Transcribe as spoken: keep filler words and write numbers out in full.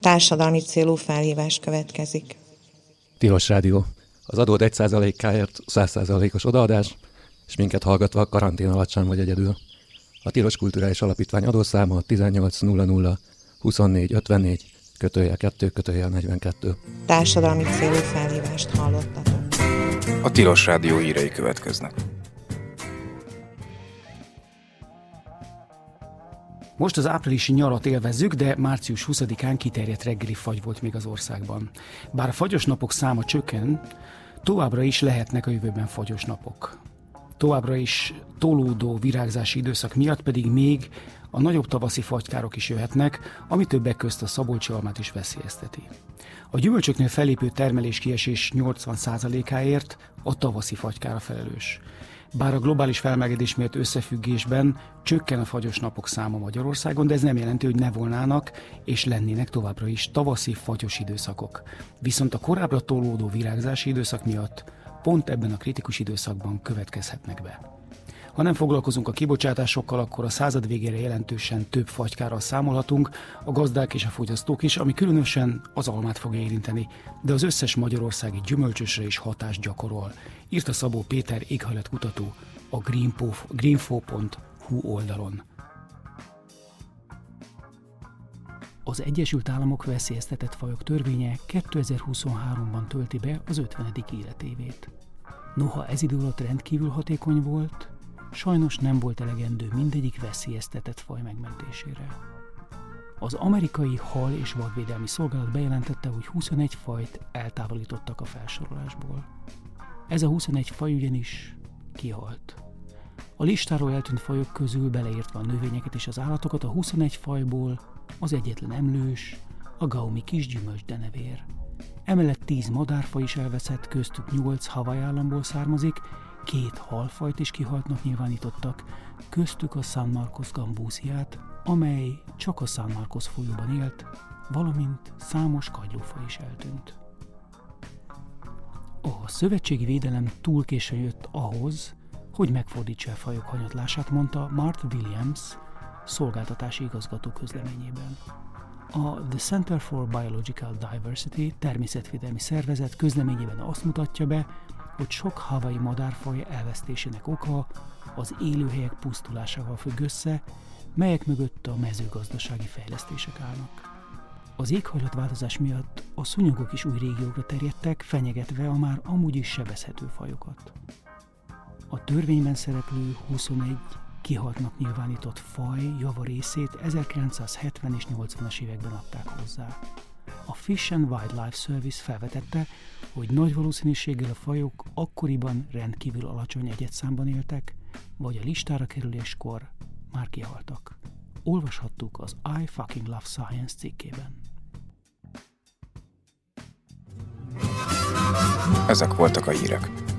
Társadalmi célú felhívás következik. Tilos Rádió. Az adód egy százalékáért száz százalékos odaadás, és minket hallgatva karantén alatt sem vagy egyedül. A Tilos Kulturális Alapítvány adószáma tizennyolc nulla nulla huszonnégy ötvennégy kötőjel kettő kötőjel negyvenkettő. Társadalmi célú felhívást hallottatok. A Tilos Rádió hírei következnek. Most az áprilisi nyarat élvezzük, de március huszadikán kiterjedt reggeli fagy volt még az országban. Bár a fagyos napok száma csökken, továbbra is lehetnek a jövőben fagyos napok. Továbbra is tolódó virágzási időszak miatt pedig még a nagyobb tavaszi fagykárok is jöhetnek, ami többek közt a szabolcsi almát is veszélyezteti. A gyümölcsöknél felépő termeléskiesés nyolcvan százalékáért a tavaszi fagykára felelős. Bár a globális felmelegedés miatt összefüggésben csökken a fagyos napok száma Magyarországon, de ez nem jelenti, hogy ne volnának és lennének továbbra is tavaszi fagyos időszakok. Viszont a korábbra tolódó virágzási időszak miatt pont ebben a kritikus időszakban következhetnek be. Ha nem foglalkozunk a kibocsátásokkal, akkor a század végére jelentősen több fagykárral számolhatunk, a gazdák és a fogyasztók is, ami különösen az almát fogja érinteni, de az összes magyarországi gyümölcsösre is hatást gyakorol, írta Szabó Péter éghajlatkutató a greenfo pont hu oldalon. Az Egyesült Államok veszélyeztetett fajok törvénye kétezer-huszonháromban tölti be az ötvenedik életévét. Noha ez idő alatt rendkívül hatékony volt, sajnos nem volt elegendő mindegyik veszélyeztetett faj megmentésére. Az amerikai hal- és vadvédelmi szolgálat bejelentette, hogy huszonegy fajt eltávolítottak a felsorolásból. Ez a huszonegy faj ugyanis kihalt. A listáról eltűnt fajok közül, beleértve a növényeket és az állatokat, a huszonegy fajból az egyetlen emlős, a gaumi kisgyümölcsdenevér. Emellett tíz madárfaj is elveszett, köztük nyolc Hawaii államból származik, két halfajt is kihaltnak nyilvánítottak, köztük a San Marcos gambúziát, amely csak a San Marcos folyóban élt, valamint számos kagylófaj is eltűnt. A szövetségi védelem túl későn jött ahhoz, hogy megfordítsa a fajok hanyatlását, mondta Martha Williams, szolgáltatási igazgató közleményében. A The Center for Biological Diversity természetvédelmi szervezet közleményében azt mutatja be, hogy sok hawaii madárfaj elvesztésének oka az élőhelyek pusztulásával függ össze, melyek mögött a mezőgazdasági fejlesztések állnak. Az éghajlatváltozás miatt a szúnyogok is új régiókra terjedtek, fenyegetve a már amúgy is sebezhető fajokat. A törvényben szereplő huszonegy kihaltnak nyilvánított faj javarészét ezerkilencszázhetven és nyolcvanas években adták hozzá. A Fish and Wildlife Service felvetette, hogy nagy valószínűséggel a fajok akkoriban rendkívül alacsony egyedszámban éltek, vagy a listára kerüléskor már kihaltak. Olvashattuk az I Fucking Love Science cikkében. Ezek voltak a hírek.